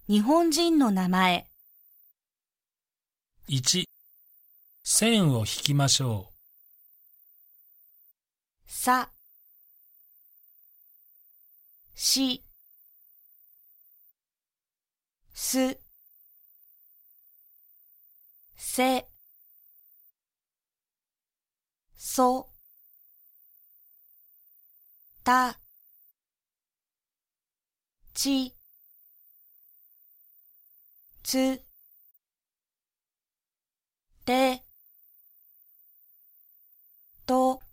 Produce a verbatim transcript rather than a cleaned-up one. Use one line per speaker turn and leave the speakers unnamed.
日本人の名前。
いち、線を引きましょ
さ、し、す、せ、そ、た、ち、つ、て、と、